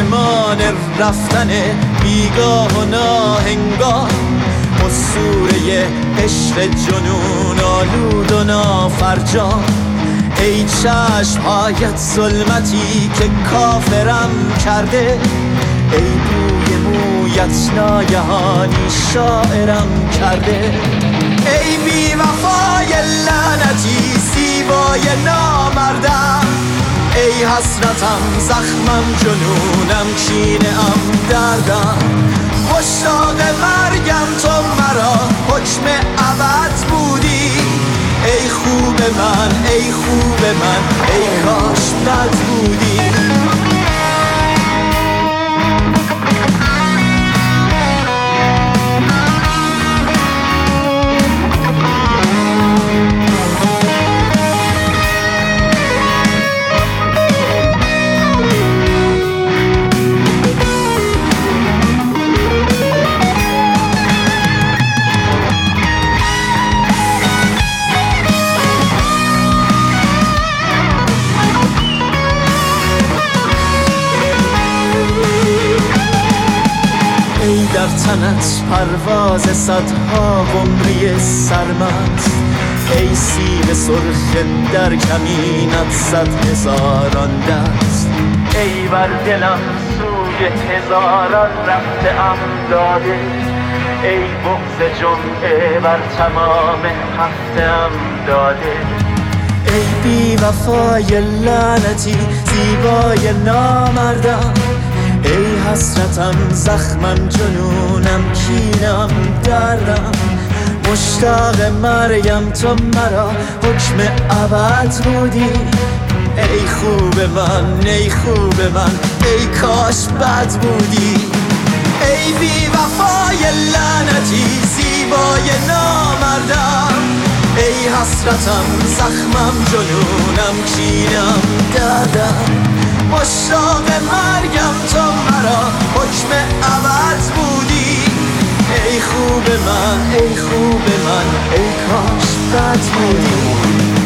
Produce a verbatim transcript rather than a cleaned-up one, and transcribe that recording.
پیمان رفتن بیگاه و ناهنگاه، اسطوره عشق جنون آلود و نافرجام. ای چشم‌هایت ظلمتی که کافرم کرده، ای بوی مویت ناگهانی شاعرم کرده. ای بی وفای لعنتی زیبای نامردم، ای حسرتم زخمم جنونم کینه‌ام دردم. مشتاق مرگم تو مرا حکم ابد بودی، ای خوب من ای خوب من ای کاش بد بودی. در تنت پرواز صدها قمری سرمست، ای سیب سرخ در کمینت صد هزاران دست. ای بر دلم سوی هزاران رفته ام داده، ای بغض جمعه بر تمام هفته ام داده. ای بی وفای لعنتی زیبای نامردم، ای حسرتم زخمم جنونم کینم دردم. مشتاق مرگم تو مرا حکم ابد بودی، ای خوب من ای خوب من ای کاش بد بودی. ای بی وفای لعنتی زیبای نامردم، ای حسرتم زخمم جنونم کینم دردم. مشتاق مرگم تو مرا حکم ابد بودی، ای خوب من ای خوب من ای کاش بد بودی.